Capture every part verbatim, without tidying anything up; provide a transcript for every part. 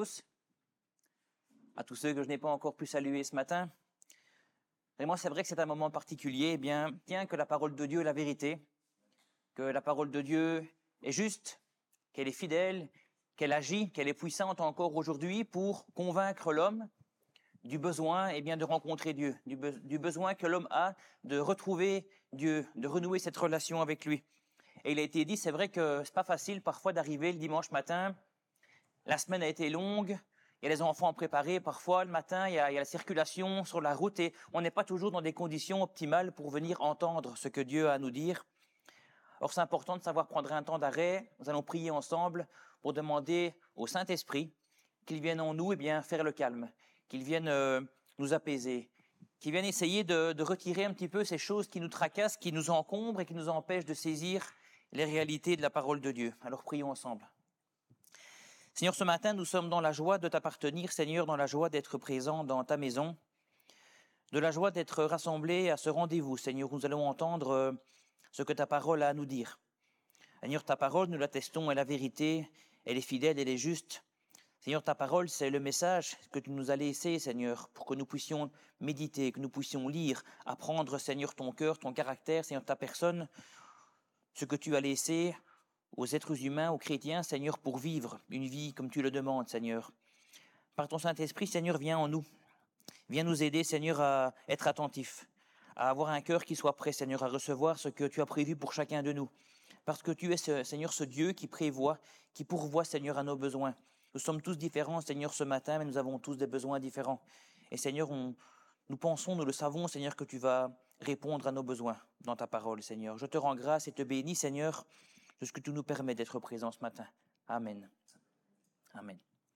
tous, à tous ceux que je n'ai pas encore pu saluer ce matin. Et moi, c'est vrai que c'est un moment particulier. Eh bien, tiens, que la parole de Dieu est la vérité, que la parole de Dieu est juste, qu'elle est fidèle, qu'elle agit, qu'elle est puissante encore aujourd'hui pour convaincre l'homme du besoin, eh bien, de rencontrer Dieu, du, be- du besoin que l'homme a de retrouver Dieu, de renouer cette relation avec lui. Et il a été dit, c'est vrai que c'est pas facile parfois d'arriver le dimanche matin. La semaine a été longue. Il y a les enfants à préparer. Parfois, le matin, il y, a, il y a la circulation sur la route et on n'est pas toujours dans des conditions optimales pour venir entendre ce que Dieu a à nous dire. Or, c'est important de savoir prendre un temps d'arrêt. Nous allons prier ensemble pour demander au Saint-Esprit qu'il vienne en nous, eh bien, faire le calme, qu'il vienne euh, nous apaiser, qu'il vienne essayer de, de retirer un petit peu ces choses qui nous tracassent, qui nous encombrent et qui nous empêchent de saisir les réalités de la parole de Dieu. Alors, prions ensemble. Seigneur, ce matin, nous sommes dans la joie de t'appartenir, Seigneur, dans la joie d'être présent dans ta maison, de la joie d'être rassemblés à ce rendez-vous. Seigneur, nous allons entendre ce que ta parole a à nous dire. Seigneur, ta parole, nous l'attestons, est la vérité, elle est fidèle, elle est juste. Seigneur, ta parole, c'est le message que tu nous as laissé, Seigneur, pour que nous puissions méditer, que nous puissions lire, apprendre, Seigneur, ton cœur, ton caractère, Seigneur, ta personne, ce que tu as laissé aux êtres humains, aux chrétiens, Seigneur, pour vivre une vie comme tu le demandes, Seigneur. Par ton Saint-Esprit, Seigneur, viens en nous. Viens nous aider, Seigneur, à être attentifs, à avoir un cœur qui soit prêt, Seigneur, à recevoir ce que tu as prévu pour chacun de nous. Parce que tu es, Seigneur, ce Dieu qui prévoit, qui pourvoit, Seigneur, à nos besoins. Nous sommes tous différents, Seigneur, ce matin, mais nous avons tous des besoins différents. Et Seigneur, on, nous pensons, nous le savons, Seigneur, que tu vas répondre à nos besoins dans ta parole, Seigneur. Je te rends grâce et te bénis, Seigneur, de ce que tu nous permets d'être présents ce matin. Amen. Amen.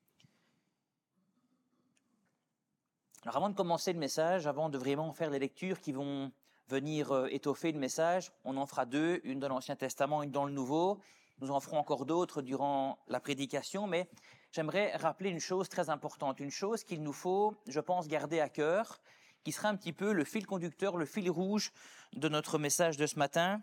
Alors avant de commencer le message, avant de vraiment faire les lectures qui vont venir euh, étoffer le message, on en fera deux, une dans l'Ancien Testament, une dans le Nouveau. Nous en ferons encore d'autres durant la prédication, mais j'aimerais rappeler une chose très importante, une chose qu'il nous faut, je pense, garder à cœur, qui sera un petit peu le fil conducteur, le fil rouge de notre message de ce matin.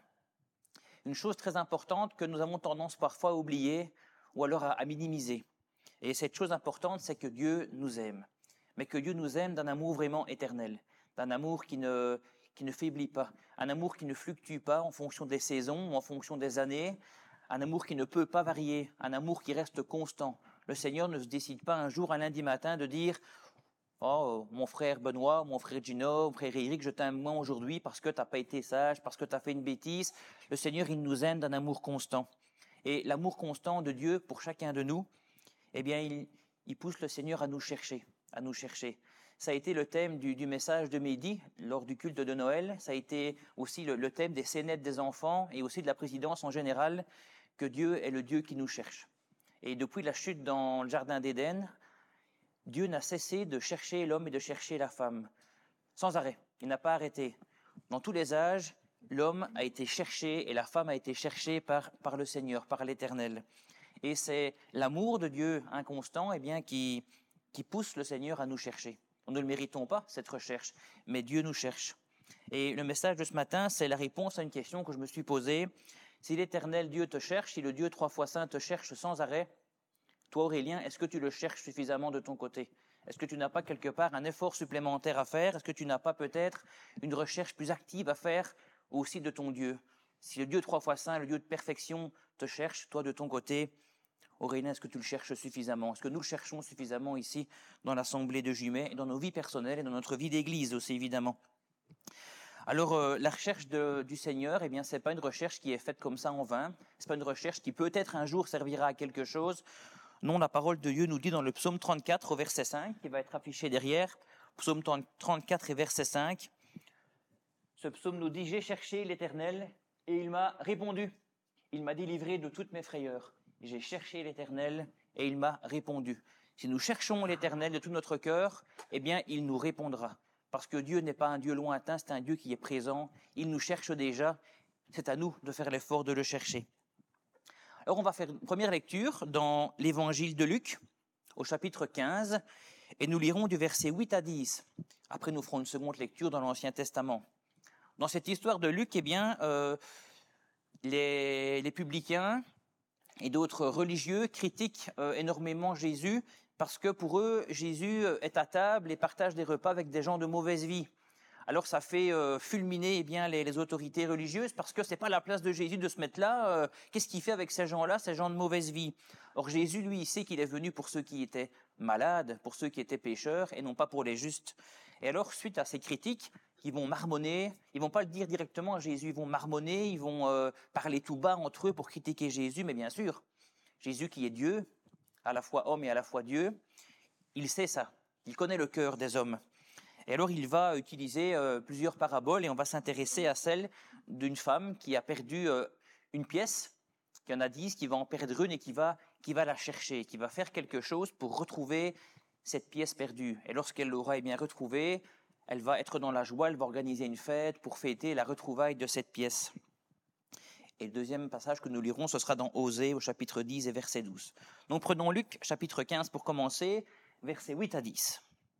Une chose très importante que nous avons tendance parfois à oublier ou alors à, à minimiser. Et cette chose importante, c'est que Dieu nous aime. Mais que Dieu nous aime d'un amour vraiment éternel, d'un amour qui ne, qui ne faiblit pas, un amour qui ne fluctue pas en fonction des saisons ou en fonction des années, un amour qui ne peut pas varier, un amour qui reste constant. Le Seigneur ne se décide pas un jour, un lundi matin, de dire « Oh, mon frère Benoît, mon frère Gino, mon frère Eric, je t'aime moins aujourd'hui parce que t'as pas été sage, parce que t'as fait une bêtise. » Le Seigneur, il nous aime d'un amour constant. Et l'amour constant de Dieu pour chacun de nous, eh bien, il, il pousse le Seigneur à nous chercher, à nous chercher. Ça a été le thème du, du message de midi lors du culte de Noël. Ça a été aussi le, le thème des scénettes des enfants et aussi de la présidence en général, que Dieu est le Dieu qui nous cherche. Et depuis la chute dans le jardin d'Éden, Dieu n'a cessé de chercher l'homme et de chercher la femme, sans arrêt. Il n'a pas arrêté. Dans tous les âges, l'homme a été cherché et la femme a été cherchée par, par le Seigneur, par l'Éternel. Et c'est l'amour de Dieu inconstant, eh bien, qui, qui pousse le Seigneur à nous chercher. Nous ne le méritons pas, cette recherche, mais Dieu nous cherche. Et le message de ce matin, c'est la réponse à une question que je me suis posée. Si l'Éternel Dieu te cherche, si le Dieu trois fois saint te cherche sans arrêt, toi Aurélien, est-ce que tu le cherches suffisamment de ton côté? Est-ce que tu n'as pas quelque part un effort supplémentaire à faire? Est-ce que tu n'as pas peut-être une recherche plus active à faire aussi de ton Dieu? Si le Dieu trois fois saint, le Dieu de perfection te cherche, toi de ton côté, Aurélien, est-ce que tu le cherches suffisamment? Est-ce que nous le cherchons suffisamment ici dans l'assemblée de Jumet et dans nos vies personnelles et dans notre vie d'église aussi évidemment? Alors euh, la recherche de, du Seigneur, eh bien c'est pas une recherche qui est faite comme ça en vain. C'est pas une recherche qui peut-être un jour servira à quelque chose. Non, la parole de Dieu nous dit dans le psaume trente-quatre au verset cinq, qui va être affiché derrière, psaume trente-quatre et verset cinq. Ce psaume nous dit « J'ai cherché l'Éternel et il m'a répondu. Il m'a délivré de toutes mes frayeurs. J'ai cherché l'Éternel et il m'a répondu. » Si nous cherchons l'Éternel de tout notre cœur, eh bien, il nous répondra. Parce que Dieu n'est pas un Dieu lointain, c'est un Dieu qui est présent. Il nous cherche déjà. C'est à nous de faire l'effort de le chercher. Alors, on va faire une première lecture dans l'évangile de Luc, au chapitre quinze, et nous lirons du verset huit à dix. Après, nous ferons une seconde lecture dans l'Ancien Testament. Dans cette histoire de Luc, eh bien, euh, les, les publicains et d'autres religieux critiquent euh, énormément Jésus parce que pour eux, Jésus est à table et partage des repas avec des gens de mauvaise vie. Alors ça fait euh, fulminer eh bien, les, les autorités religieuses parce que ce n'est pas la place de Jésus de se mettre là. Euh, qu'est-ce qu'il fait avec ces gens-là, ces gens de mauvaise vie? Or Jésus, lui, il sait qu'il est venu pour ceux qui étaient malades, pour ceux qui étaient pécheurs et non pas pour les justes. Et alors, suite à ces critiques, ils vont marmonner, ils vont pas le dire directement à Jésus, ils vont marmonner, ils vont euh, parler tout bas entre eux pour critiquer Jésus, mais bien sûr, Jésus qui est Dieu, à la fois homme et à la fois Dieu, il sait ça, il connaît le cœur des hommes. Et alors il va utiliser euh, plusieurs paraboles et on va s'intéresser à celle d'une femme qui a perdu euh, une pièce, qui en a dix, qui va en perdre une et qui va, qui va la chercher, qui va faire quelque chose pour retrouver cette pièce perdue. Et lorsqu'elle l'aura eh bien retrouvée, elle va être dans la joie, elle va organiser une fête pour fêter la retrouvaille de cette pièce. Et le deuxième passage que nous lirons, ce sera dans Osée au chapitre dix et verset douze. Donc prenons Luc chapitre quinze pour commencer, versets huit à dix.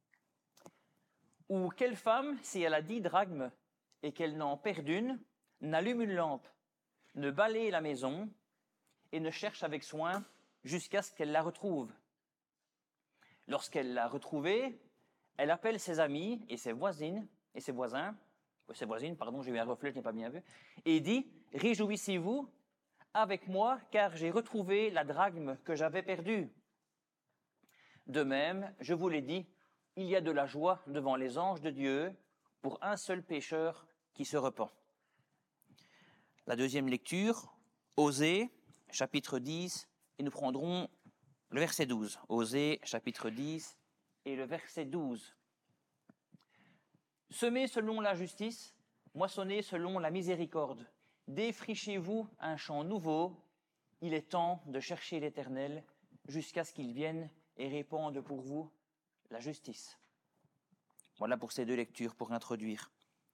Ou quelle femme, si elle a dix drachmes et qu'elle n'en perd une, n'allume une lampe, ne balaye la maison et ne cherche avec soin jusqu'à ce qu'elle la retrouve. Lorsqu'elle l'a retrouvée, elle appelle ses amis et ses voisines et ses voisins, euh, ses voisines, pardon, j'ai eu un reflet, je n'ai pas bien vu, et dit « Réjouissez-vous avec moi, car j'ai retrouvé la drachme que j'avais perdue. » De même, je vous l'ai dit, il y a de la joie devant les anges de Dieu pour un seul pécheur qui se repent. La deuxième lecture, Osée, chapitre dix, et nous prendrons le verset douze. Osée, chapitre dix, et le verset douze. Semez selon la justice, moissonnez selon la miséricorde. Défrichez-vous un champ nouveau. Il est temps de chercher l'Éternel jusqu'à ce qu'il vienne et répande pour vous la justice. Voilà pour ces deux lectures, pour introduire.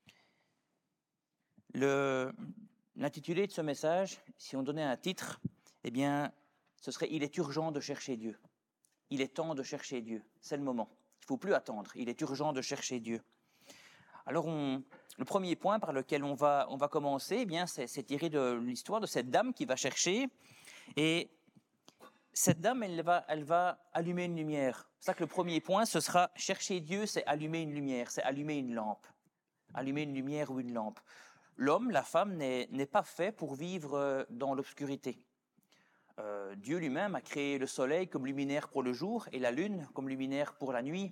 Le, l'intitulé de ce message, si on donnait un titre, eh bien, ce serait « Il est urgent de chercher Dieu ». Il est temps de chercher Dieu. C'est le moment. Il ne faut plus attendre. Il est urgent de chercher Dieu. Alors, on, le premier point par lequel on va, on va commencer, eh bien, c'est, c'est tiré de l'histoire de cette dame qui va chercher. Et cette dame, elle va, elle va allumer une lumière. C'est ça que le premier point, ce sera chercher Dieu, c'est allumer une lumière, c'est allumer une lampe. Allumer une lumière ou une lampe. L'homme, la femme, n'est, n'est pas fait pour vivre dans l'obscurité. Euh, Dieu lui-même a créé le soleil comme luminaire pour le jour et la lune comme luminaire pour la nuit.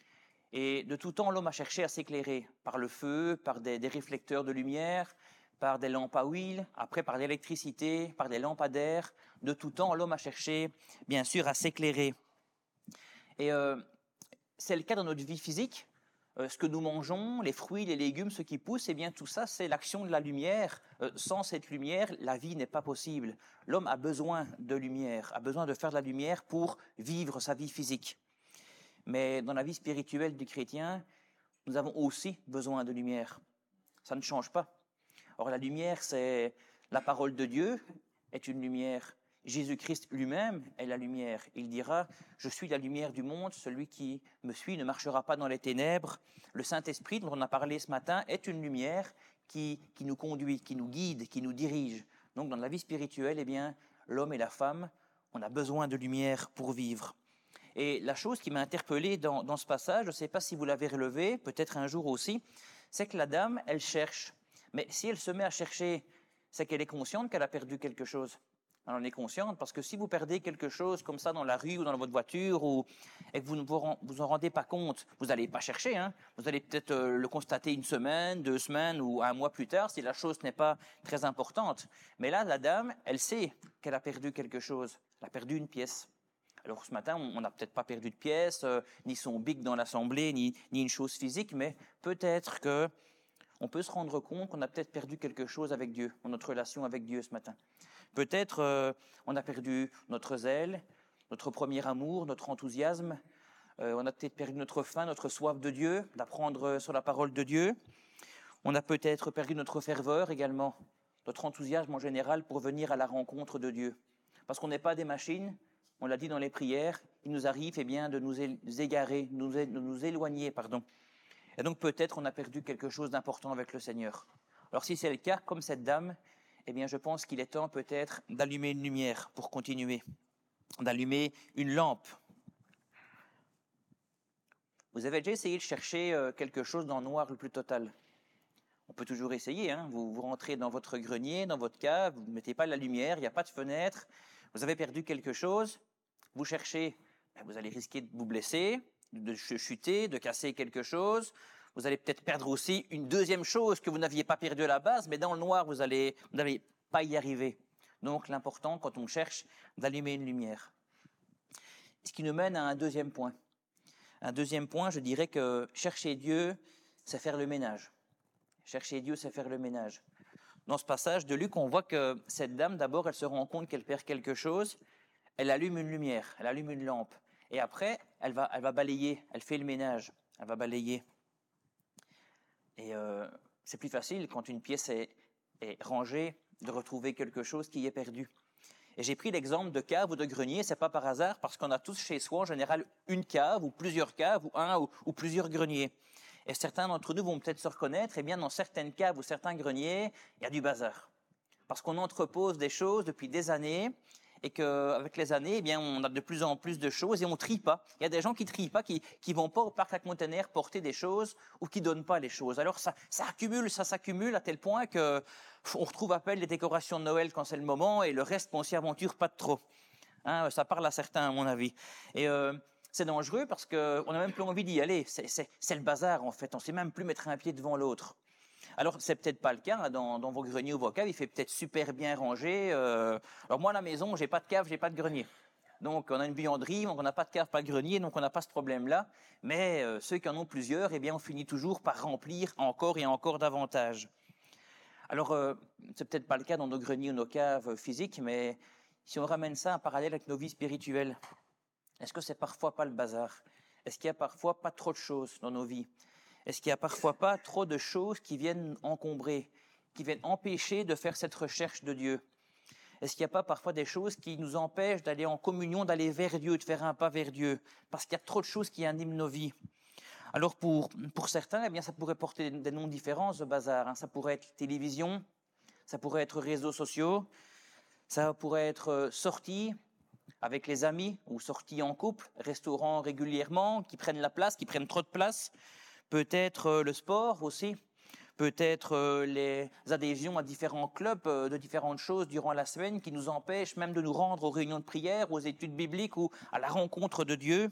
Et de tout temps, l'homme a cherché à s'éclairer par le feu, par des, des réflecteurs de lumière, par des lampes à huile, après par l'électricité, par des lampadaires. De tout temps, l'homme a cherché, bien sûr, à s'éclairer. Et euh, c'est le cas dans notre vie physique. Euh, ce que nous mangeons, les fruits, les légumes, ce qui pousse, eh bien tout ça, c'est l'action de la lumière. Euh, sans cette lumière, la vie n'est pas possible. L'homme a besoin de lumière, a besoin de faire de la lumière pour vivre sa vie physique. Mais dans la vie spirituelle du chrétien, nous avons aussi besoin de lumière. Ça ne change pas. Or, la lumière, c'est la parole de Dieu, est une lumière. Jésus-Christ lui-même est la lumière. Il dira « Je suis la lumière du monde, celui qui me suit ne marchera pas dans les ténèbres ». Le Saint-Esprit, dont on a parlé ce matin, est une lumière qui, qui nous conduit, qui nous guide, qui nous dirige. Donc, dans la vie spirituelle, eh bien, l'homme et la femme, on a besoin de lumière pour vivre. Et la chose qui m'a interpellé dans, dans ce passage, je ne sais pas si vous l'avez relevé, peut-être un jour aussi, c'est que la dame, elle cherche. Mais si elle se met à chercher, c'est qu'elle est consciente qu'elle a perdu quelque chose. Elle en est consciente, parce que si vous perdez quelque chose comme ça dans la rue ou dans votre voiture ou, et que vous ne vous, vous en rendez pas compte, vous n'allez pas chercher. Hein, vous allez peut-être euh, le constater une semaine, deux semaines ou un mois plus tard si la chose n'est pas très importante. Mais là, la dame, elle sait qu'elle a perdu quelque chose. Elle a perdu une pièce. Alors ce matin, on n'a peut-être pas perdu de pièce, euh, ni son bic dans l'assemblée, ni, ni une chose physique, mais peut-être qu'on peut se rendre compte qu'on a peut-être perdu quelque chose avec Dieu, dans notre relation avec Dieu ce matin. Peut-être euh, on a perdu notre zèle, notre premier amour, notre enthousiasme, euh, on a peut-être perdu notre faim, notre soif de Dieu, d'apprendre sur la parole de Dieu. On a peut-être perdu notre ferveur également, notre enthousiasme en général pour venir à la rencontre de Dieu. Parce qu'on n'est pas des machines. On l'a dit dans les prières, il nous arrive eh bien, de nous égarer, de nous, de nous éloigner. Pardon. Et donc peut-être on a perdu quelque chose d'important avec le Seigneur. Alors si c'est le cas, comme cette dame, eh bien, je pense qu'il est temps peut-être d'allumer une lumière pour continuer, d'allumer une lampe. Vous avez déjà essayé de chercher euh, quelque chose dans le noir le plus total? On peut toujours essayer, hein. Vous, vous rentrez dans votre grenier, dans votre cave, vous ne mettez pas la lumière, il n'y a pas de fenêtre, vous avez perdu quelque chose, vous cherchez, ben vous allez risquer de vous blesser, de chuter, de casser quelque chose. Vous allez peut-être perdre aussi une deuxième chose que vous n'aviez pas perdue à la base, mais dans le noir, vous allez, vous n'allez pas y arriver. Donc l'important, quand on cherche, d'allumer une lumière. Ce qui nous mène à un deuxième point. Un deuxième point, je dirais que chercher Dieu, c'est faire le ménage. Chercher Dieu, c'est faire le ménage. Dans ce passage de Luc, on voit que cette dame, d'abord, elle se rend compte qu'elle perd quelque chose. Elle allume une lumière, elle allume une lampe. Et après, elle va, elle va balayer, elle fait le ménage, elle va balayer. Et euh, c'est plus facile quand une pièce est, est rangée de retrouver quelque chose qui est perdu. Et j'ai pris l'exemple de cave ou de grenier, c'est pas par hasard, parce qu'on a tous chez soi en général une cave ou plusieurs caves ou un ou, ou plusieurs greniers. Et certains d'entre nous vont peut-être se reconnaître, eh bien dans certaines caves ou certains greniers, il y a du bazar. Parce qu'on entrepose des choses depuis des années, et qu'avec les années, eh bien, on a de plus en plus de choses et on ne trie pas. Il y a des gens qui ne trient pas, qui ne vont pas au parc à conteneurs porter des choses ou qui ne donnent pas les choses. Alors ça, ça accumule, ça s'accumule à tel point qu'on retrouve à peine les décorations de Noël quand c'est le moment et le reste, on s'y aventure pas de trop. Hein, ça parle à certains, à mon avis. Et euh, c'est dangereux parce qu'on n'a même plus envie d'y aller. C'est, c'est, c'est le bazar, en fait. On ne sait même plus mettre un pied devant l'autre. Alors, c'est peut-être pas le cas hein, dans, dans vos greniers ou vos caves, il fait peut-être super bien rangé. Euh... Alors moi, à la maison, j'ai pas de cave, j'ai pas de grenier. Donc, on a une buanderie, donc on n'a pas de cave, pas de grenier, donc on n'a pas ce problème-là. Mais euh, ceux qui en ont plusieurs, eh bien, on finit toujours par remplir encore et encore davantage. Alors, euh, c'est peut-être pas le cas dans nos greniers ou nos caves physiques, mais si on ramène ça en parallèle avec nos vies spirituelles, est-ce que c'est parfois pas le bazar? Est-ce qu'il y a parfois pas trop de choses dans nos vies? Est-ce qu'il n'y a parfois pas trop de choses qui viennent encombrer, qui viennent empêcher de faire cette recherche de Dieu? Est-ce qu'il n'y a pas parfois des choses qui nous empêchent d'aller en communion, d'aller vers Dieu, de faire un pas vers Dieu? Parce qu'il y a trop de choses qui animent nos vies. Alors pour, pour certains, eh bien, ça pourrait porter des noms différents, ce bazar. Hein. Ça pourrait être télévision, ça pourrait être réseaux sociaux, ça pourrait être sortie avec les amis ou sortie en couple, restaurant régulièrement, qui prennent la place, qui prennent trop de place. Peut-être euh, le sport aussi, peut-être euh, les adhésions à différents clubs euh, de différentes choses durant la semaine qui nous empêchent même de nous rendre aux réunions de prière, aux études bibliques ou à la rencontre de Dieu.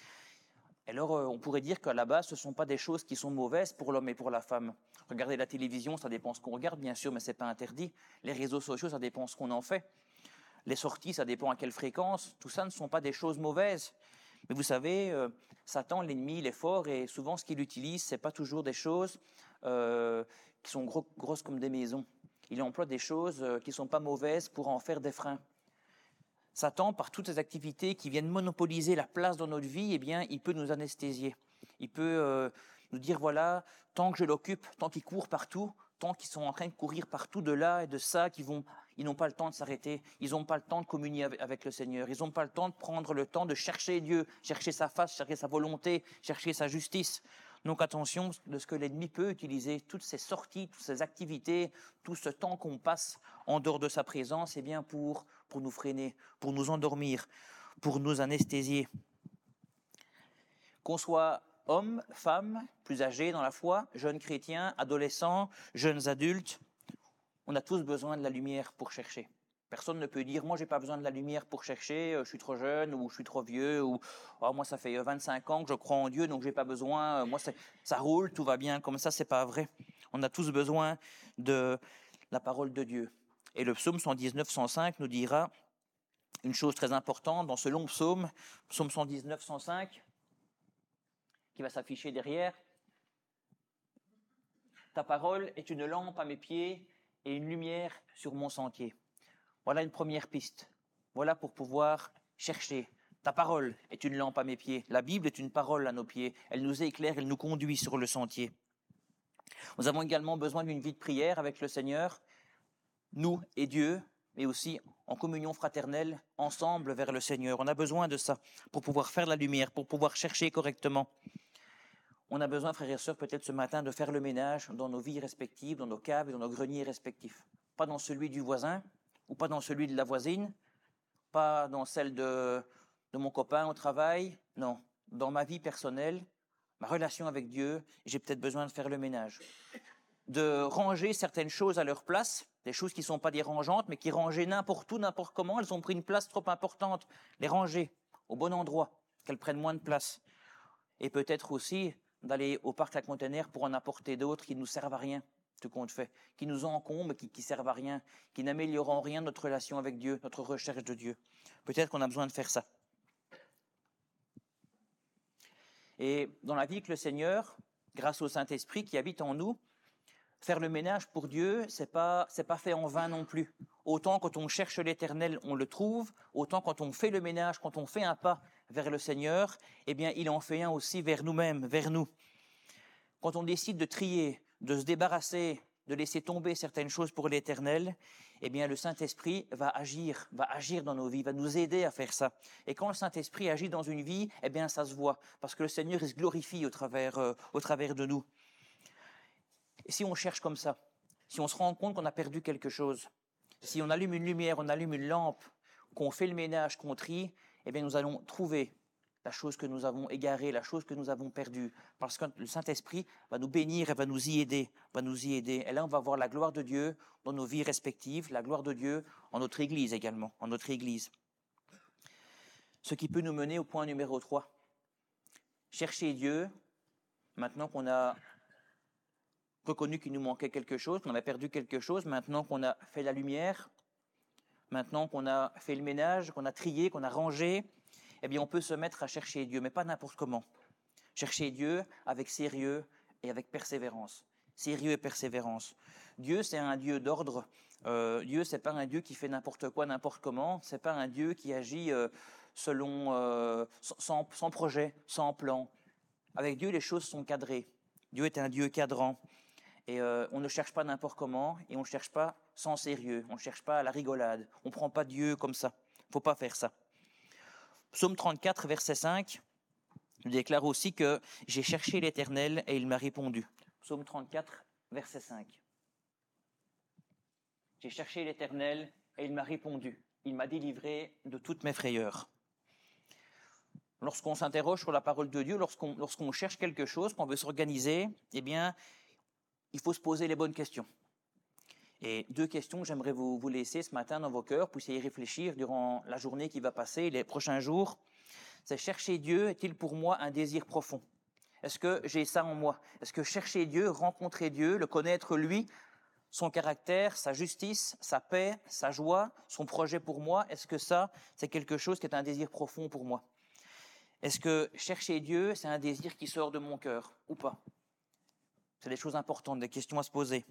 Alors euh, on pourrait dire qu'à la base, ce ne sont pas des choses qui sont mauvaises pour l'homme et pour la femme. Regarder la télévision, ça dépend ce qu'on regarde, bien sûr, mais ce n'est pas interdit. Les réseaux sociaux, ça dépend ce qu'on en fait. Les sorties, ça dépend à quelle fréquence. Tout ça ne sont pas des choses mauvaises. Mais vous savez, euh, Satan, l'ennemi, il est fort et souvent ce qu'il utilise, ce n'est pas toujours des choses euh, qui sont gros, grosses comme des maisons. Il emploie des choses euh, qui ne sont pas mauvaises pour en faire des freins. Satan, par toutes ces activités qui viennent monopoliser la place dans notre vie, eh bien, il peut nous anesthésier. Il peut euh, nous dire, voilà, tant que je l'occupe, tant qu'il court partout, tant qu'ils sont en train de courir partout de là et de ça, qu'ils vont, ils n'ont pas le temps de s'arrêter, ils n'ont pas le temps de communier avec, avec le Seigneur, ils n'ont pas le temps de prendre le temps de chercher Dieu, chercher sa face, chercher sa volonté, chercher sa justice. Donc attention de ce que l'ennemi peut utiliser, toutes ces sorties, toutes ces activités, tout ce temps qu'on passe en dehors de sa présence, eh bien pour, pour nous freiner, pour nous endormir, pour nous anesthésier. Qu'on soit hommes, femmes, plus âgés dans la foi, jeunes chrétiens, adolescents, jeunes adultes, on a tous besoin de la lumière pour chercher. Personne ne peut dire, moi, j'ai pas besoin de la lumière pour chercher, je suis trop jeune, ou je suis trop vieux, ou oh, moi, ça fait vingt-cinq ans que je crois en Dieu, donc j'ai pas besoin, moi, c'est, ça roule, tout va bien. Comme ça, c'est pas vrai. On a tous besoin de la parole de Dieu. Et le psaume cent dix-neuf, cent cinq nous dira une chose très importante dans ce long psaume, psaume cent dix-neuf, cent cinq, qui va s'afficher derrière. Ta parole est une lampe à mes pieds et une lumière sur mon sentier. Voilà une première piste. Voilà pour pouvoir chercher. Ta parole est une lampe à mes pieds. La Bible est une parole à nos pieds. Elle nous éclaire, elle nous conduit sur le sentier. Nous avons également besoin d'une vie de prière avec le Seigneur, nous et Dieu, mais aussi en communion fraternelle, ensemble vers le Seigneur. On a besoin de ça pour pouvoir faire la lumière, pour pouvoir chercher correctement. On a besoin, frères et sœurs, peut-être ce matin, de faire le ménage dans nos vies respectives, dans nos caves et dans nos greniers respectifs. Pas dans celui du voisin, ou pas dans celui de la voisine, pas dans celle de, de mon copain au travail, non, dans ma vie personnelle, ma relation avec Dieu, j'ai peut-être besoin de faire le ménage. De ranger certaines choses à leur place, des choses qui ne sont pas dérangeantes, mais qui rangées n'importe où, n'importe comment, elles ont pris une place trop importante. Les ranger au bon endroit, qu'elles prennent moins de place. Et peut-être aussi d'aller au parc à containers pour en apporter d'autres qui ne nous servent à rien, tout compte fait, qui nous encombrent, qui ne servent à rien, qui n'améliorent en rien notre relation avec Dieu, notre recherche de Dieu. Peut-être qu'on a besoin de faire ça. Et dans la vie avec le Seigneur, grâce au Saint-Esprit qui habite en nous, faire le ménage pour Dieu, c'est pas, c'est pas fait en vain non plus. Autant quand on cherche l'Éternel, on le trouve, autant quand on fait le ménage, quand on fait un pas vers le Seigneur, eh bien, il en fait un aussi vers nous-mêmes, vers nous. Quand on décide de trier, de se débarrasser, de laisser tomber certaines choses pour l'Éternel, eh bien, le Saint-Esprit va agir, va agir dans nos vies, va nous aider à faire ça. Et quand le Saint-Esprit agit dans une vie, eh bien, ça se voit, parce que le Seigneur, il se glorifie au travers, euh, au travers de nous. Et si on cherche comme ça, si on se rend compte qu'on a perdu quelque chose, si on allume une lumière, on allume une lampe, qu'on fait le ménage, qu'on trie, eh bien, nous allons trouver la chose que nous avons égarée, la chose que nous avons perdue, parce que le Saint-Esprit va nous bénir et va nous y aider, va nous y aider. Et là, on va voir la gloire de Dieu dans nos vies respectives, la gloire de Dieu en notre Église également, en notre Église. Ce qui peut nous mener au point numéro trois. Chercher Dieu, maintenant qu'on a reconnu qu'il nous manquait quelque chose, qu'on avait perdu quelque chose, maintenant qu'on a fait la lumière, maintenant qu'on a fait le ménage, qu'on a trié, qu'on a rangé, eh bien, on peut se mettre à chercher Dieu, mais pas n'importe comment. Chercher Dieu avec sérieux et avec persévérance. Sérieux et persévérance. Dieu, c'est un Dieu d'ordre. Euh, Dieu, c'est pas un Dieu qui fait n'importe quoi, n'importe comment. C'est pas un Dieu qui agit euh, selon, euh, sans, sans projet, sans plan. Avec Dieu, les choses sont cadrées. Dieu est un Dieu cadrant. Et euh, on ne cherche pas n'importe comment et on ne cherche pas sans sérieux. On ne cherche pas à la rigolade. On ne prend pas Dieu comme ça. Il ne faut pas faire ça. Psaume trente-quatre, verset cinq, nous déclare aussi que « J'ai cherché l'Éternel et il m'a répondu ». Psaume trente-quatre, verset cinq. « J'ai cherché l'Éternel et il m'a répondu. Il m'a délivré de toutes mes frayeurs. » Lorsqu'on s'interroge sur la parole de Dieu, lorsqu'on, lorsqu'on cherche quelque chose, qu'on veut s'organiser, eh bien, il faut se poser les bonnes questions. Et deux questions que j'aimerais vous, vous laisser ce matin dans vos cœurs, puissiez y réfléchir durant la journée qui va passer, les prochains jours. C'est chercher Dieu, est-il pour moi un désir profond? Est-ce que j'ai ça en moi? Est-ce que chercher Dieu, rencontrer Dieu, le connaître lui, son caractère, sa justice, sa paix, sa joie, son projet pour moi, est-ce que ça, c'est quelque chose qui est un désir profond pour moi? Est-ce que chercher Dieu, c'est un désir qui sort de mon cœur ou pas? C'est des choses importantes, des questions à se poser.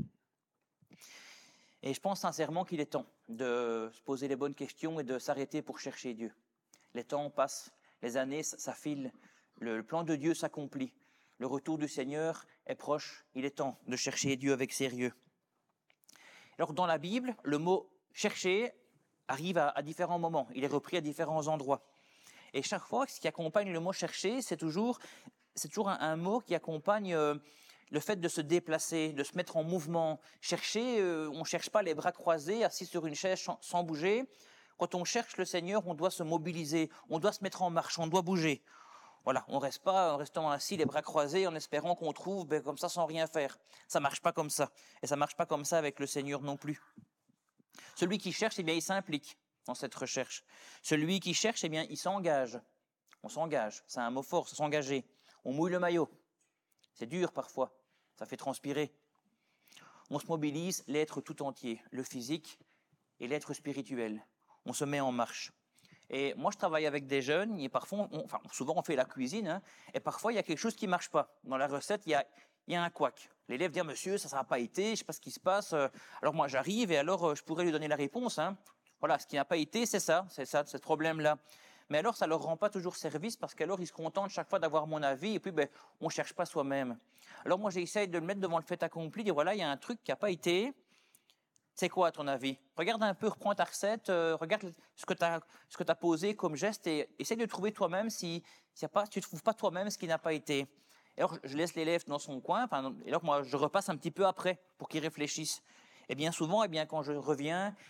Et je pense sincèrement qu'il est temps de se poser les bonnes questions et de s'arrêter pour chercher Dieu. Les temps passent, les années, ça file, le plan de Dieu s'accomplit. Le retour du Seigneur est proche, il est temps de chercher Dieu avec sérieux. Alors dans la Bible, le mot « chercher » arrive à, à différents moments, il est repris à différents endroits. Et chaque fois, ce qui accompagne le mot « chercher », c'est toujours, c'est toujours un, un mot qui accompagne euh, le fait de se déplacer, de se mettre en mouvement. Chercher, euh, on ne cherche pas les bras croisés, assis sur une chaise sans bouger. Quand on cherche le Seigneur, on doit se mobiliser, on doit se mettre en marche, on doit bouger. Voilà, on ne reste pas en restant assis, les bras croisés, en espérant qu'on trouve ben, comme ça sans rien faire. Ça ne marche pas comme ça. Et ça ne marche pas comme ça avec le Seigneur non plus. Celui qui cherche, eh bien, il s'implique dans cette recherche. Celui qui cherche, eh bien, il s'engage. On s'engage, c'est un mot fort, c'est s'engager. On mouille le maillot. C'est dur parfois, ça fait transpirer. On se mobilise, l'être tout entier, le physique et l'être spirituel. On se met en marche. Et moi, je travaille avec des jeunes, et parfois, on, enfin, souvent on fait la cuisine, hein, et parfois il y a quelque chose qui ne marche pas. Dans la recette, il y a, il y a un couac. L'élève dit « Monsieur, ça n'a pas été, je ne sais pas ce qui se passe. » Alors moi, j'arrive, et alors je pourrais lui donner la réponse. Hein. Voilà, ce qui n'a pas été, c'est ça, c'est ça, ce problème-là. Mais alors, ça ne leur rend pas toujours service, parce qu'alors, ils se contentent chaque fois d'avoir mon avis, et puis ben, on ne cherche pas soi-même. Alors moi, j'essaye de le mettre devant le fait accompli, dire « Voilà, il y a un truc qui n'a pas été. » C'est quoi à ton avis? Regarde un peu, reprends ta recette, euh, regarde ce que tu as ce que tu as posé comme geste et essaie de trouver toi-même si, si, y a pas, si tu ne trouves pas toi-même ce qui n'a pas été. Et alors, je laisse l'élève dans son coin, enfin, et alors moi, je repasse un petit peu après pour qu'il réfléchisse. Et bien souvent, et bien, quand je reviens,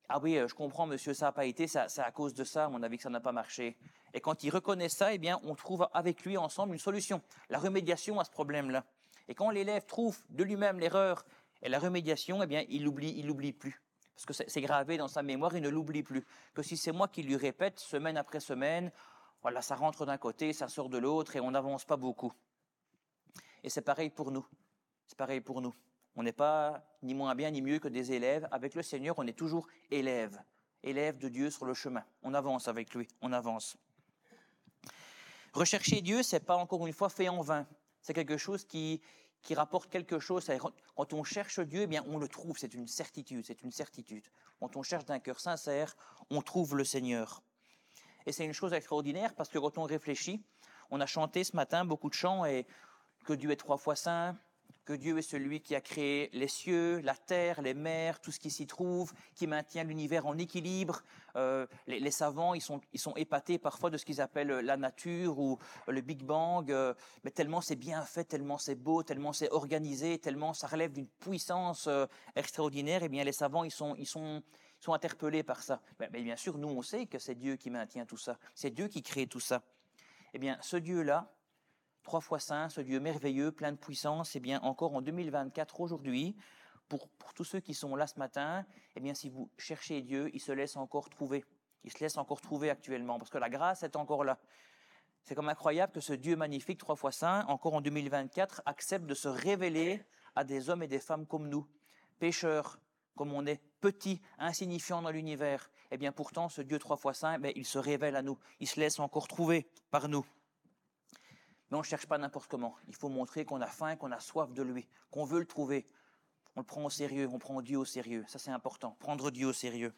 Ah oui, euh, je comprends, monsieur, ça n'a pas été, ça, c'est à cause de ça, à mon avis, que ça n'a pas marché. Et quand il reconnaît ça, eh bien, on trouve avec lui ensemble une solution, la remédiation à ce problème-là. Et quand l'élève trouve de lui-même l'erreur et la remédiation, eh bien, il l'oublie, il l'oublie plus. Parce que c'est, c'est gravé dans sa mémoire, il ne l'oublie plus. Que si c'est moi qui lui répète semaine après semaine, voilà, ça rentre d'un côté, ça sort de l'autre et on n'avance pas beaucoup. Et c'est pareil pour nous. C'est pareil pour nous. On n'est pas ni moins bien ni mieux que des élèves. Avec le Seigneur, on est toujours élève, élève de Dieu sur le chemin. On avance avec lui, on avance. Rechercher Dieu, c'est pas encore une fois fait en vain. C'est quelque chose qui, qui rapporte quelque chose. Quand on cherche Dieu, eh bien, on le trouve. C'est une certitude, c'est une certitude. Quand on cherche d'un cœur sincère, on trouve le Seigneur. Et c'est une chose extraordinaire parce que quand on réfléchit, on a chanté ce matin beaucoup de chants et que Dieu est trois fois saint, que Dieu est celui qui a créé les cieux, la terre, les mers, tout ce qui s'y trouve, qui maintient l'univers en équilibre. Euh, les, les savants, ils sont, ils sont épatés parfois de ce qu'ils appellent la nature ou le Big Bang, euh, mais tellement c'est bien fait, tellement c'est beau, tellement c'est organisé, tellement ça relève d'une puissance euh, extraordinaire, et bien les savants, ils sont, ils sont, ils sont interpellés par ça. Mais, mais bien sûr, nous, on sait que c'est Dieu qui maintient tout ça, c'est Dieu qui crée tout ça. Eh bien, ce Dieu-là, trois fois saint, ce Dieu merveilleux, plein de puissance, eh bien, encore en deux mille vingt-quatre, aujourd'hui, pour, pour tous ceux qui sont là ce matin, eh bien, si vous cherchez Dieu, il se laisse encore trouver. Il se laisse encore trouver actuellement, parce que la grâce est encore là. C'est comme incroyable que ce Dieu magnifique, trois fois saint, encore en deux mille vingt-quatre, accepte de se révéler à des hommes et des femmes comme nous, pécheurs, comme on est, petits, insignifiants dans l'univers. Eh bien, pourtant, ce Dieu trois fois saint, eh il se révèle à nous. Il se laisse encore trouver par nous. Mais on ne cherche pas n'importe comment. Il faut montrer qu'on a faim, qu'on a soif de lui, qu'on veut le trouver. On le prend au sérieux, on prend Dieu au sérieux. Ça, c'est important, prendre Dieu au sérieux.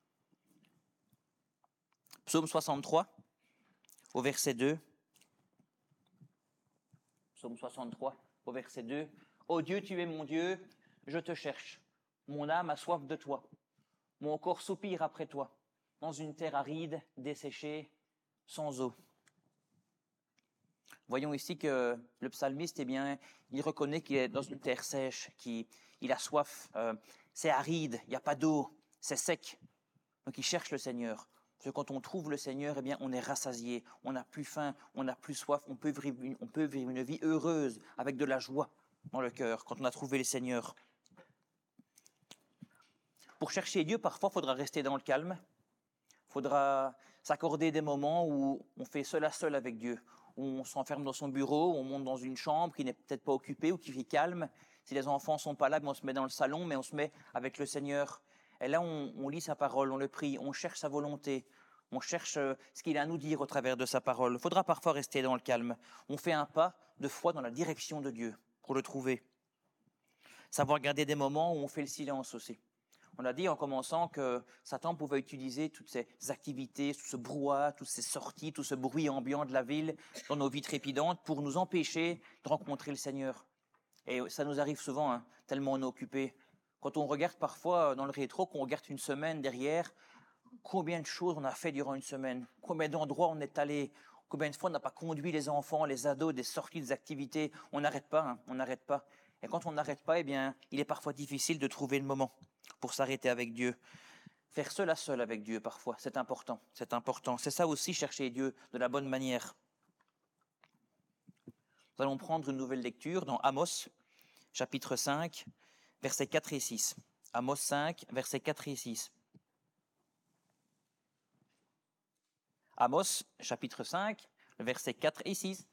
Psaume soixante-trois, au verset deux. Psaume soixante-trois, au verset deux. « Ô Dieu, tu es mon Dieu, je te cherche. Mon âme a soif de toi. Mon corps soupire après toi, dans une terre aride, desséchée, sans eau. » Voyons ici que le psalmiste, eh bien, il reconnaît qu'il est dans une terre sèche, qu'il il a soif, euh, c'est aride, il n'y a pas d'eau, c'est sec. Donc il cherche le Seigneur. Parce que quand on trouve le Seigneur, eh bien, on est rassasié, on n'a plus faim, on n'a plus soif, on peut, vivre une, on peut vivre une vie heureuse, avec de la joie dans le cœur, quand on a trouvé le Seigneur. Pour chercher Dieu, parfois, il faudra rester dans le calme. Il faudra s'accorder des moments où on fait seul à seul avec Dieu. On s'enferme dans son bureau, on monte dans une chambre qui n'est peut-être pas occupée ou qui fait calme. Si les enfants ne sont pas là, on se met dans le salon, mais on se met avec le Seigneur. Et là, on, on lit sa parole, on le prie, on cherche sa volonté, on cherche ce qu'il a à nous dire au travers de sa parole. Il faudra parfois rester dans le calme. On fait un pas de foi dans la direction de Dieu pour le trouver. Savoir garder des moments où on fait le silence aussi. On a dit en commençant que Satan pouvait utiliser toutes ces activités, tout ce brouhaha, toutes ces sorties, tout ce bruit ambiant de la ville dans nos vies trépidantes pour nous empêcher de rencontrer le Seigneur. Et ça nous arrive souvent, hein, tellement on est occupé. Quand on regarde parfois dans le rétro, qu'on regarde une semaine derrière, combien de choses on a fait durant une semaine, combien d'endroits on est allé, combien de fois on n'a pas conduit les enfants, les ados, des sorties, des activités. On n'arrête pas, hein, on n'arrête pas. Et quand on n'arrête pas, eh bien, il est parfois difficile de trouver le moment pour s'arrêter avec Dieu. Faire seul à seul avec Dieu, parfois, c'est important, c'est important. C'est ça aussi, chercher Dieu de la bonne manière. Nous allons prendre une nouvelle lecture dans Amos, chapitre cinq, versets quatre et six. Amos cinq, versets quatre et six. Amos, chapitre cinq, versets quatre et six.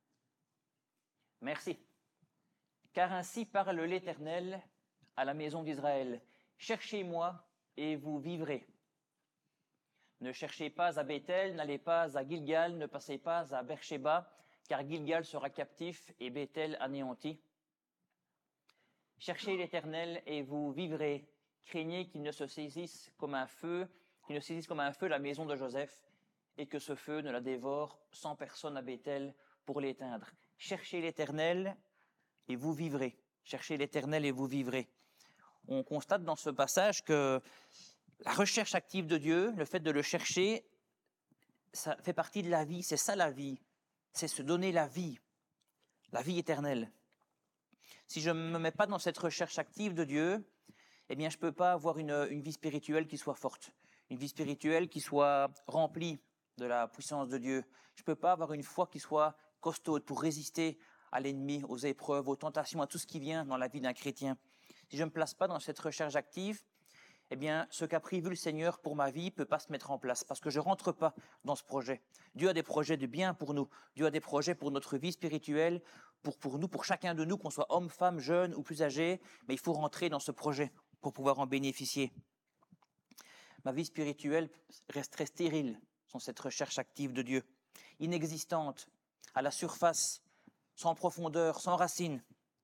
Merci. Car ainsi parle l'Éternel à la maison d'Israël. Cherchez-moi et vous vivrez. Ne cherchez pas à Béthel, n'allez pas à Gilgal, ne passez pas à Beersheba, car Gilgal sera captif et Béthel anéanti. Cherchez l'Éternel et vous vivrez. Craignez qu'il ne se saisisse comme un feu, qu'il ne saisisse comme un feu la maison de Joseph, et que ce feu ne la dévore sans personne à Béthel pour l'éteindre. Cherchez l'Éternel et vous vivrez. Cherchez l'Éternel et vous vivrez. On constate dans ce passage que la recherche active de Dieu, le fait de le chercher, ça fait partie de la vie, c'est ça la vie. C'est se donner la vie, la vie éternelle. Si je ne me mets pas dans cette recherche active de Dieu, eh bien, je ne peux pas avoir une, une vie spirituelle qui soit forte, une vie spirituelle qui soit remplie de la puissance de Dieu. Je ne peux pas avoir une foi qui soit costaude pour résister à l'ennemi, aux épreuves, aux tentations, à tout ce qui vient dans la vie d'un chrétien. Si je ne me place pas dans cette recherche active, eh bien, ce qu'a prévu le Seigneur pour ma vie ne peut pas se mettre en place parce que je ne rentre pas dans ce projet. Dieu a des projets de bien pour nous. Dieu a des projets pour notre vie spirituelle, pour, pour nous, pour chacun de nous, qu'on soit homme, femme, jeune ou plus âgé, mais il faut rentrer dans ce projet pour pouvoir en bénéficier. Ma vie spirituelle resterait stérile sans cette recherche active de Dieu, inexistante, à la surface, sans profondeur, sans racines.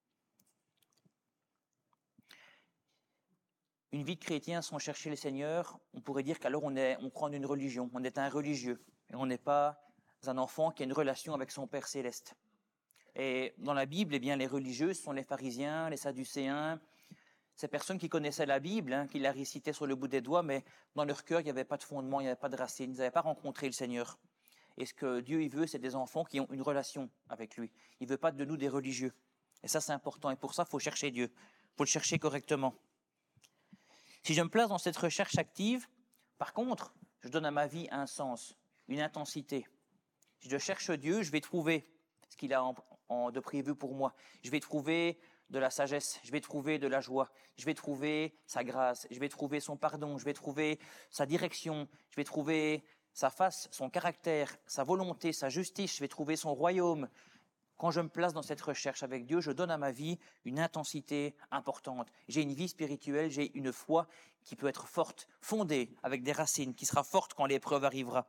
Une vie de chrétien sans chercher le Seigneur, on pourrait dire qu'alors on, est, on croit en une religion, on est un religieux, et on n'est pas un enfant qui a une relation avec son Père céleste. Et dans la Bible, eh bien, les religieux sont les pharisiens, les sadducéens, ces personnes qui connaissaient la Bible, hein, qui la récitaient sur le bout des doigts, mais dans leur cœur, il n'y avait pas de fondement, il n'y avait pas de racines, ils n'avaient pas rencontré le Seigneur. Et ce que Dieu il veut, c'est des enfants qui ont une relation avec lui. Il ne veut pas de nous des religieux. Et ça, c'est important. Et pour ça, il faut chercher Dieu. Il faut le chercher correctement. Si je me place dans cette recherche active, par contre, je donne à ma vie un sens, une intensité. Si je cherche Dieu, je vais trouver ce qu'il a en, en, de prévu pour moi. Je vais trouver de la sagesse, je vais trouver de la joie, je vais trouver sa grâce, je vais trouver son pardon, je vais trouver sa direction, je vais trouver sa face, son caractère, sa volonté, sa justice, je vais trouver son royaume. Quand je me place dans cette recherche avec Dieu, je donne à ma vie une intensité importante. J'ai une vie spirituelle, j'ai une foi qui peut être forte, fondée avec des racines, qui sera forte quand l'épreuve arrivera.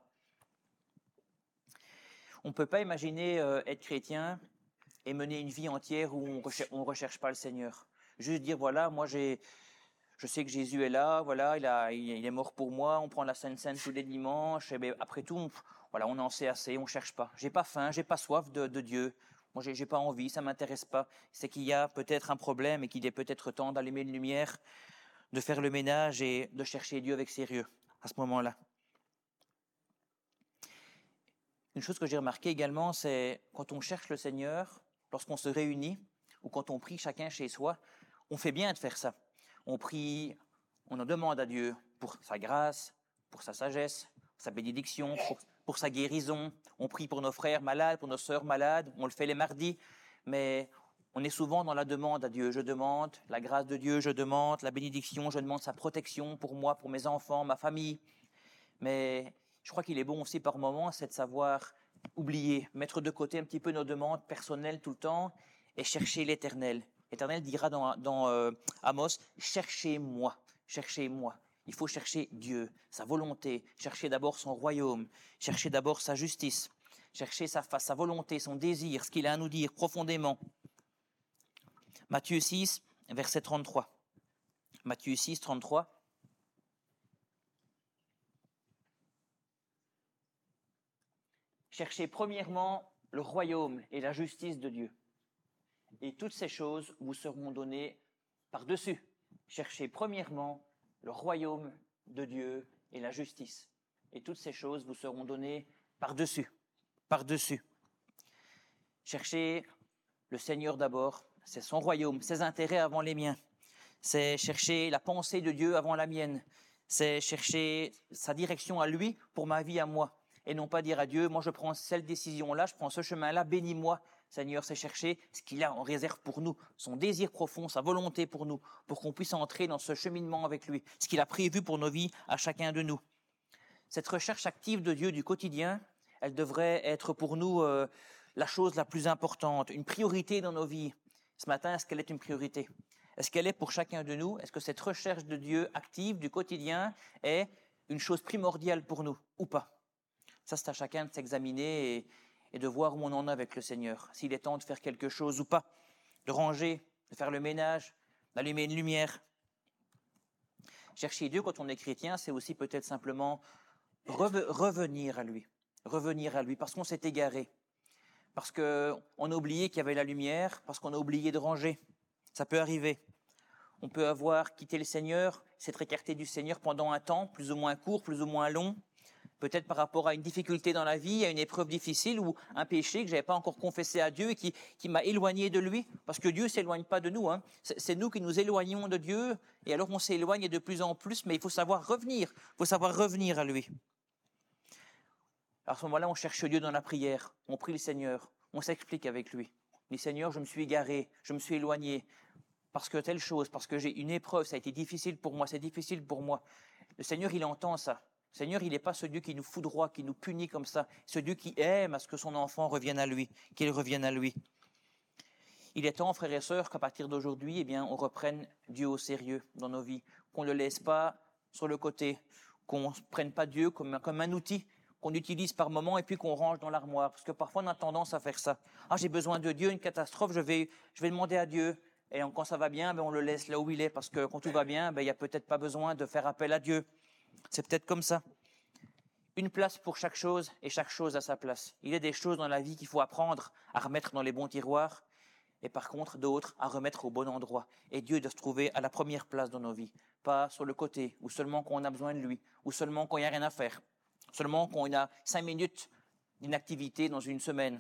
On ne peut pas imaginer euh, être chrétien et mener une vie entière où on ne recherche pas le Seigneur. Juste dire, voilà, moi j'ai, je sais que Jésus est là, voilà, il, a, il est mort pour moi, on prend la Sainte Seine tous les dimanches, et bien, après tout, on, voilà, on en sait assez, on ne cherche pas. J'ai pas faim, j'ai pas soif de, de Dieu. Moi, j'ai, j'ai pas envie, ça m'intéresse pas. C'est qu'il y a peut-être un problème et qu'il est peut-être temps d'allumer une lumière, de faire le ménage et de chercher Dieu avec sérieux à ce moment-là. Une chose que j'ai remarqué également, c'est quand on cherche le Seigneur, lorsqu'on se réunit ou quand on prie chacun chez soi, on fait bien de faire ça. On prie, on en demande à Dieu pour sa grâce, pour sa sagesse, sa bénédiction, pour, pour sa guérison. On prie pour nos frères malades, pour nos sœurs malades. On le fait les mardis, mais on est souvent dans la demande à Dieu. Je demande la grâce de Dieu, je demande la bénédiction, je demande sa protection pour moi, pour mes enfants, ma famille. Mais je crois qu'il est bon aussi par moments, c'est de savoir oublier, mettre de côté un petit peu nos demandes personnelles tout le temps et chercher l'Éternel. L'Éternel dira dans, dans euh, Amos, « Cherchez-moi, cherchez-moi ». Il faut chercher Dieu, sa volonté, chercher d'abord son royaume, chercher d'abord sa justice, chercher sa face, sa volonté, son désir, ce qu'il a à nous dire profondément. Matthieu six, verset trente-trois. Matthieu six, trente-trois. Cherchez premièrement le royaume et la justice de Dieu. Et toutes ces choses vous seront données par-dessus. Cherchez premièrement le royaume de Dieu et la justice. Et toutes ces choses vous seront données par-dessus. Par-dessus. Cherchez le Seigneur d'abord. C'est son royaume, ses intérêts avant les miens. C'est chercher la pensée de Dieu avant la mienne. C'est chercher sa direction à lui pour ma vie à moi. Et non pas dire à Dieu, moi je prends cette décision-là, je prends ce chemin-là, bénis-moi. Seigneur, c'est chercher ce qu'il a en réserve pour nous, son désir profond, sa volonté pour nous, pour qu'on puisse entrer dans ce cheminement avec lui, ce qu'il a prévu pour nos vies à chacun de nous. Cette recherche active de Dieu du quotidien, elle devrait être pour nous euh, la chose la plus importante, une priorité dans nos vies. Ce matin, est-ce qu'elle est une priorité ? Est-ce qu'elle est pour chacun de nous ? Est-ce que cette recherche de Dieu active du quotidien est une chose primordiale pour nous ou pas ? Ça, c'est à chacun de s'examiner et, et de voir où on en est avec le Seigneur. S'il est temps de faire quelque chose ou pas, de ranger, de faire le ménage, d'allumer une lumière. Chercher Dieu quand on est chrétien, c'est aussi peut-être simplement re- revenir à lui. Revenir à lui parce qu'on s'est égaré. Parce qu'on a oublié qu'il y avait la lumière, parce qu'on a oublié de ranger. Ça peut arriver. On peut avoir quitté le Seigneur, s'être écarté du Seigneur pendant un temps, plus ou moins court, plus ou moins long. peut-être par rapport à une difficulté dans la vie, à une épreuve difficile ou un péché que je n'avais pas encore confessé à Dieu et qui, qui m'a éloigné de lui. Parce que Dieu ne s'éloigne pas de nous. Hein. C'est, c'est nous qui nous éloignons de Dieu et alors on s'éloigne de plus en plus, mais il faut savoir revenir. Il faut savoir revenir à lui. Alors à ce moment-là, on cherche Dieu dans la prière. On prie le Seigneur. On s'explique avec lui. On dit, Seigneur, je me suis égaré, je me suis éloigné. Parce que telle chose, parce que j'ai une épreuve, ça a été difficile pour moi, c'est difficile pour moi. Le Seigneur, il entend ça. Le Seigneur, il n'est pas ce Dieu qui nous foudroie, qui nous punit comme ça. Ce Dieu qui aime à ce que son enfant revienne à lui, qu'il revienne à lui. Il est temps, frères et sœurs, qu'à partir d'aujourd'hui, eh bien, on reprenne Dieu au sérieux dans nos vies. Qu'on ne le laisse pas sur le côté. Qu'on ne prenne pas Dieu comme, comme un outil qu'on utilise par moment et puis qu'on range dans l'armoire. Parce que parfois, on a tendance à faire ça. Ah, j'ai besoin de Dieu, une catastrophe, je vais, je vais demander à Dieu. Et quand ça va bien, ben on le laisse là où il est, parce que quand tout va bien, ben il n'y a peut-être pas besoin de faire appel à Dieu. C'est peut-être comme ça. Une place pour chaque chose, et chaque chose à sa place. Il y a des choses dans la vie qu'il faut apprendre à remettre dans les bons tiroirs, et par contre d'autres à remettre au bon endroit. Et Dieu doit se trouver à la première place dans nos vies, pas sur le côté, ou seulement quand on a besoin de lui, ou seulement quand il n'y a rien à faire, seulement quand on a cinq minutes d'inactivité dans une semaine.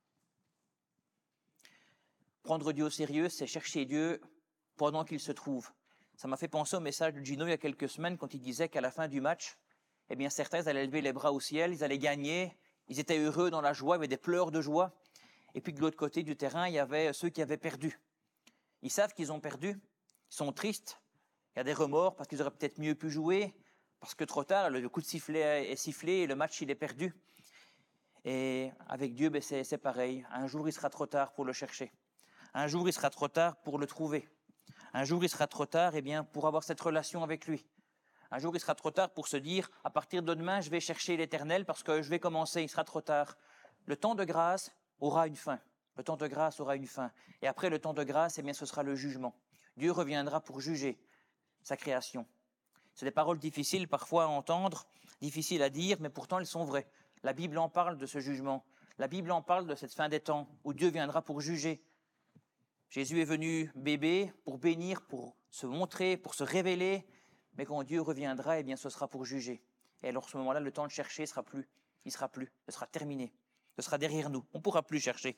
Prendre Dieu au sérieux, c'est chercher Dieu pendant qu'il se trouve. Ça m'a fait penser au message de Gino il y a quelques semaines quand il disait qu'à la fin du match, eh bien certains allaient lever les bras au ciel, ils allaient gagner, ils étaient heureux dans la joie, il y avait des pleurs de joie. Et puis de l'autre côté du terrain, il y avait ceux qui avaient perdu. Ils savent qu'ils ont perdu, ils sont tristes, il y a des remords parce qu'ils auraient peut-être mieux pu jouer, parce que trop tard, le coup de sifflet est sifflé et le match il est perdu. Et avec Dieu, ben c'est, c'est pareil. Un jour, il sera trop tard pour le chercher. Un jour, il sera trop tard pour le trouver. Un jour, il sera trop tard eh bien, pour avoir cette relation avec lui. Un jour, il sera trop tard pour se dire, à partir de demain, je vais chercher l'Éternel parce que je vais commencer, il sera trop tard. Le temps de grâce aura une fin. Le temps de grâce aura une fin. Et après le temps de grâce, eh bien, ce sera le jugement. Dieu reviendra pour juger sa création. C'est des paroles difficiles parfois à entendre, difficiles à dire, mais pourtant elles sont vraies. La Bible en parle de ce jugement. La Bible en parle de cette fin des temps où Dieu viendra pour juger. Jésus est venu bébé pour bénir, pour se montrer, pour se révéler, mais quand Dieu reviendra, eh bien, ce sera pour juger. Et alors, à ce moment-là, le temps de chercher sera plus, il sera plus, ce sera terminé, ce sera derrière nous. On ne pourra plus chercher.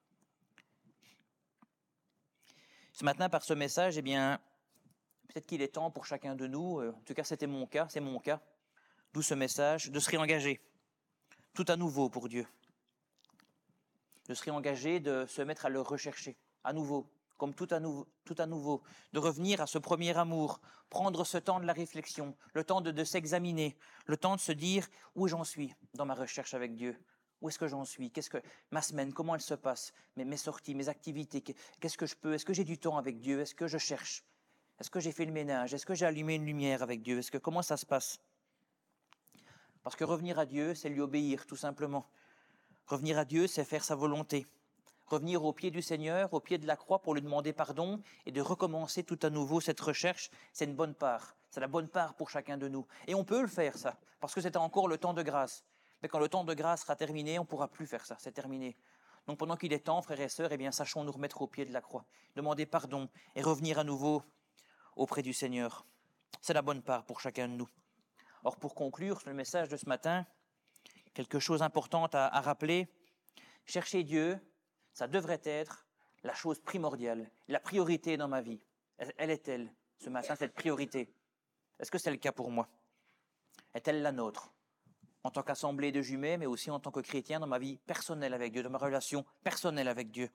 Ce matin, par ce message, eh bien, peut-être qu'il est temps pour chacun de nous, en tout cas, c'était mon cas, c'est mon cas, d'où ce message, de se réengager, tout à nouveau pour Dieu, de se réengager, de se mettre à le rechercher. À nouveau, comme tout à, nouveau, tout à nouveau, de revenir à ce premier amour, prendre ce temps de la réflexion, le temps de, de s'examiner, le temps de se dire où j'en suis dans ma recherche avec Dieu, où est-ce que j'en suis, qu'est-ce que ma semaine, comment elle se passe, mes, mes sorties, mes activités, qu'est-ce que je peux, est-ce que j'ai du temps avec Dieu, est-ce que je cherche, est-ce que j'ai fait le ménage, est-ce que j'ai allumé une lumière avec Dieu, est-ce que comment ça se passe? Parce que revenir à Dieu, c'est lui obéir, tout simplement. Revenir à Dieu, c'est faire sa volonté. Revenir au pied du Seigneur, au pied de la croix pour lui demander pardon et de recommencer tout à nouveau cette recherche, c'est une bonne part. C'est la bonne part pour chacun de nous. Et on peut le faire, ça, parce que c'est encore le temps de grâce. Mais quand le temps de grâce sera terminé, on ne pourra plus faire ça, c'est terminé. Donc pendant qu'il est temps, frères et sœurs, eh bien, sachons nous remettre au pied de la croix, demander pardon et revenir à nouveau auprès du Seigneur. C'est la bonne part pour chacun de nous. Or, pour conclure sur le message de ce matin, quelque chose d'important à, à rappeler, chercher Dieu, ça devrait être la chose primordiale, la priorité dans ma vie. Elle est-elle, ce matin, cette priorité? Est-ce que c'est le cas pour moi? Est-elle la nôtre? En tant qu'assemblée de jumets, mais aussi en tant que chrétien dans ma vie personnelle avec Dieu, dans ma relation personnelle avec Dieu.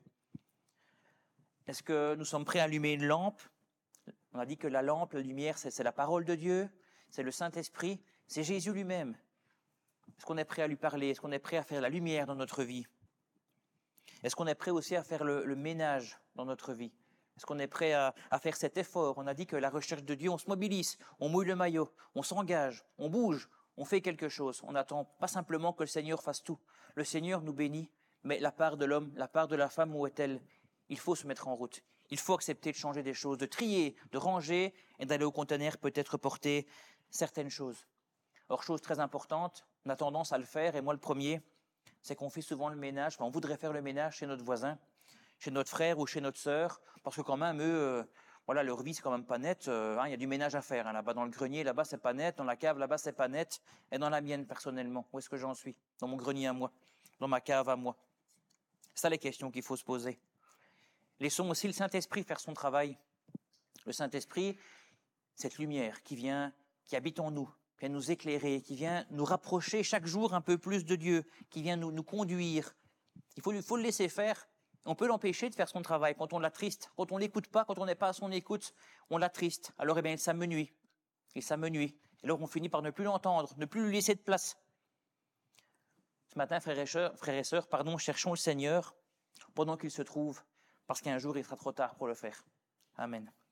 Est-ce que nous sommes prêts à allumer une lampe? On a dit que la lampe, la lumière, c'est, c'est la parole de Dieu, c'est le Saint-Esprit, c'est Jésus lui-même. Est-ce qu'on est prêt à lui parler? Est-ce qu'on est prêt à faire la lumière dans notre vie? Est-ce qu'on est prêt aussi à faire le, le ménage dans notre vie? Est-ce qu'on est prêt à, à faire cet effort? On a dit que la recherche de Dieu, on se mobilise, on mouille le maillot, on s'engage, on bouge, on fait quelque chose. On n'attend pas simplement que le Seigneur fasse tout. Le Seigneur nous bénit, mais la part de l'homme, la part de la femme, où est-elle? Il faut se mettre en route. Il faut accepter de changer des choses, de trier, de ranger et d'aller au conteneur peut-être porter certaines choses. Or, chose très importante, on a tendance à le faire, et moi le premier, c'est qu'on fait souvent le ménage, enfin, on voudrait faire le ménage chez notre voisin, chez notre frère ou chez notre sœur, parce que quand même, eux, euh, voilà, leur vie, c'est quand même pas net. Euh, hein, il y a du ménage à faire. Hein, là-bas, dans le grenier, là-bas, c'est pas net. Dans la cave, là-bas, c'est pas net. Et dans la mienne, personnellement, où est-ce que j'en suis? Dans mon grenier à moi. Dans ma cave à moi. C'est ça les questions qu'il faut se poser. Laissons aussi le Saint-Esprit faire son travail. Le Saint-Esprit, cette lumière qui vient, qui habite en nous, qui vient nous éclairer, qui vient nous rapprocher chaque jour un peu plus de Dieu, qui vient nous, nous conduire. Il faut, il faut le laisser faire. On peut l'empêcher de faire son travail quand on l'attriste, quand on ne l'écoute pas, quand on n'est pas à son écoute, on l'attriste. Alors, eh bien, ça me nuit. Et ça me nuit. Et alors, on finit par ne plus l'entendre, ne plus lui laisser de place. Ce matin, frères et sœurs, frères et sœurs, pardon, cherchons le Seigneur pendant qu'il se trouve, parce qu'un jour, il sera trop tard pour le faire. Amen.